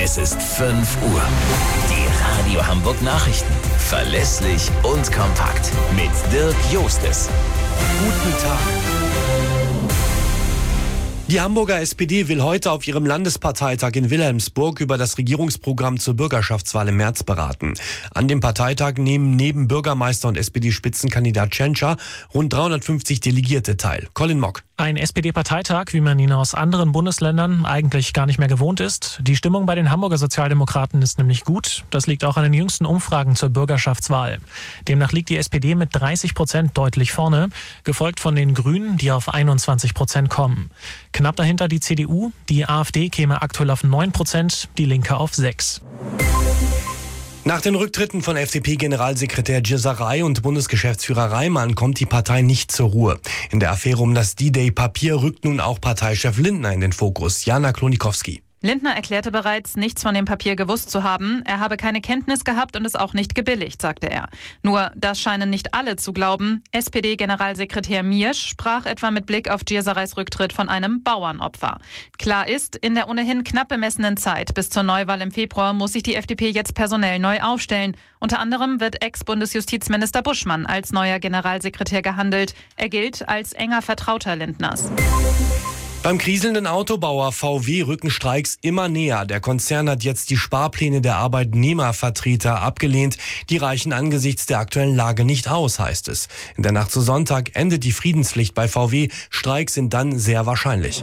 Es ist 5 Uhr. Die Radio Hamburg Nachrichten. Verlässlich und kompakt. Mit Dirk Jostes. Guten Tag. Die Hamburger SPD will heute auf ihrem Landesparteitag in Wilhelmsburg über das Regierungsprogramm zur Bürgerschaftswahl im März beraten. An dem Parteitag nehmen neben Bürgermeister und SPD-Spitzenkandidat Tschentscher rund 350 Delegierte teil. Colin Mock. Ein SPD-Parteitag, wie man ihn aus anderen Bundesländern eigentlich gar nicht mehr gewohnt ist. Die Stimmung bei den Hamburger Sozialdemokraten ist nämlich gut. Das liegt auch an den jüngsten Umfragen zur Bürgerschaftswahl. Demnach liegt die SPD mit 30% deutlich vorne, gefolgt von den Grünen, die auf 21% kommen. Knapp dahinter die CDU, die AfD käme aktuell auf 9%, die Linke auf 6%. Nach den Rücktritten von FDP-Generalsekretär Gyezaray und Bundesgeschäftsführer Reimann kommt die Partei nicht zur Ruhe. In der Affäre um das D-Day-Papier rückt nun auch Parteichef Lindner in den Fokus. Jana Klonikowski. Lindner erklärte bereits, nichts von dem Papier gewusst zu haben. Er habe keine Kenntnis gehabt und es auch nicht gebilligt, sagte er. Nur, das scheinen nicht alle zu glauben. SPD-Generalsekretär Miersch sprach etwa mit Blick auf Gyezarays Rücktritt von einem Bauernopfer. Klar ist, in der ohnehin knapp bemessenen Zeit bis zur Neuwahl im Februar muss sich die FDP jetzt personell neu aufstellen. Unter anderem wird Ex-Bundesjustizminister Buschmann als neuer Generalsekretär gehandelt. Er gilt als enger Vertrauter Lindners. Beim kriselnden Autobauer VW rücken Streiks immer näher. Der Konzern hat jetzt die Sparpläne der Arbeitnehmervertreter abgelehnt. Die reichen angesichts der aktuellen Lage nicht aus, heißt es. In der Nacht zu Sonntag endet die Friedenspflicht bei VW. Streiks sind dann sehr wahrscheinlich.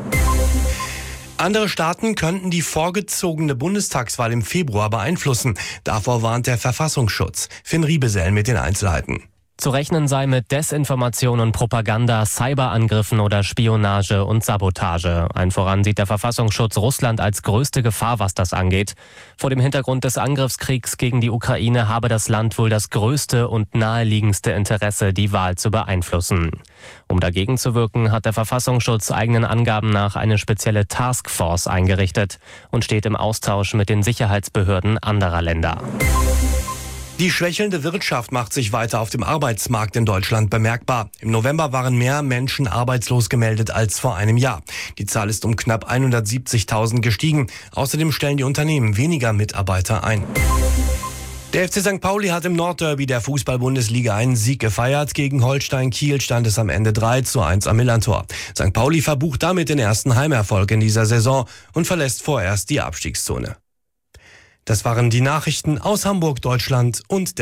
Andere Staaten könnten die vorgezogene Bundestagswahl im Februar beeinflussen. Davor warnt der Verfassungsschutz. Finn Riebesell mit den Einzelheiten. Zu rechnen sei mit Desinformation und Propaganda, Cyberangriffen oder Spionage und Sabotage. Allen voran sieht der Verfassungsschutz Russland als größte Gefahr, was das angeht. Vor dem Hintergrund des Angriffskriegs gegen die Ukraine habe das Land wohl das größte und naheliegendste Interesse, die Wahl zu beeinflussen. Um dagegen zu wirken, hat der Verfassungsschutz eigenen Angaben nach eine spezielle Taskforce eingerichtet und steht im Austausch mit den Sicherheitsbehörden anderer Länder. Die schwächelnde Wirtschaft macht sich weiter auf dem Arbeitsmarkt in Deutschland bemerkbar. Im November waren mehr Menschen arbeitslos gemeldet als vor einem Jahr. Die Zahl ist um knapp 170.000 gestiegen. Außerdem stellen die Unternehmen weniger Mitarbeiter ein. Der FC St. Pauli hat im Nordderby der Fußball-Bundesliga einen Sieg gefeiert. Gegen Holstein Kiel stand es am Ende 3:1 am Millantor. St. Pauli verbucht damit den ersten Heimerfolg in dieser Saison und verlässt vorerst die Abstiegszone. Das waren die Nachrichten aus Hamburg, Deutschland und der